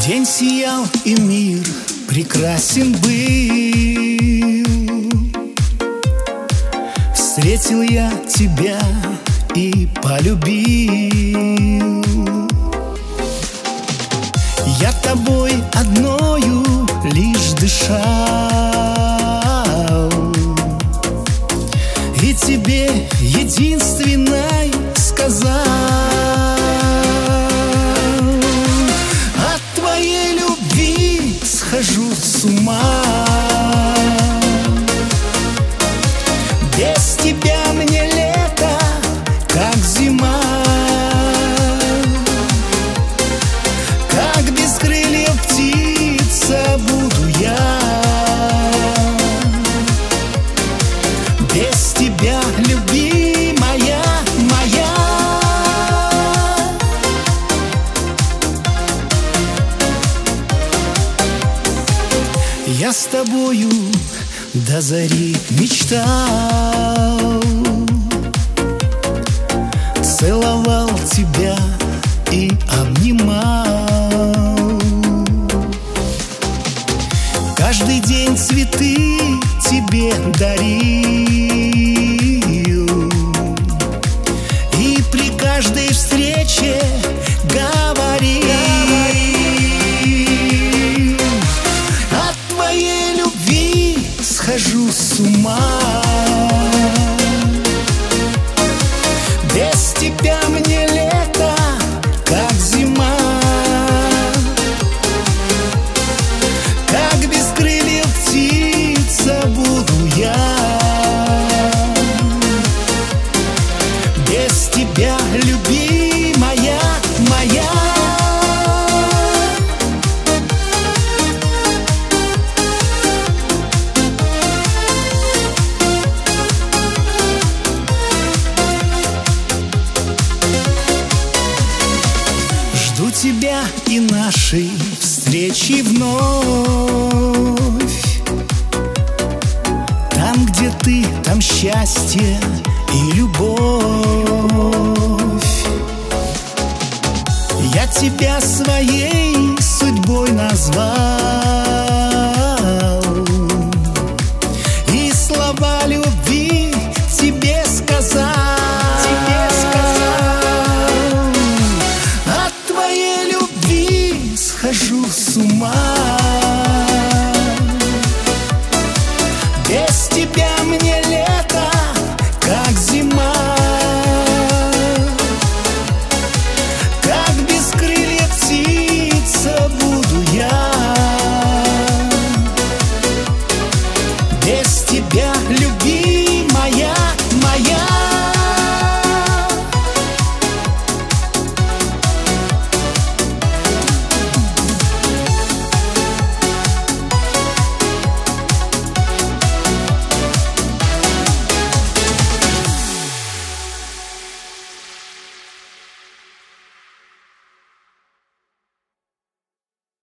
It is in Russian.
День сиял, и мир прекрасен был. Встретил я тебя и полюбил. Я тобой одною лишь дышал, и тебе единственной сказал: от твоей любви схожу с ума. Без тебя мне лето, как зима, как без крыльев птица буду я. Без тебя, любимая моя. Я с тобою до зари мечтал, целовал тебя и обнимал. Каждый день цветы тебе дарил, и при каждой встрече говорил: от твоей любви схожу с ума. Без тебя мне лето, как зима, как без крыльев птица буду я. Без тебя, любимая моя. Жду тебя и нашей встречи вновь. Там, где ты, там счастье и любовь. Я тебя своей судьбой назвал.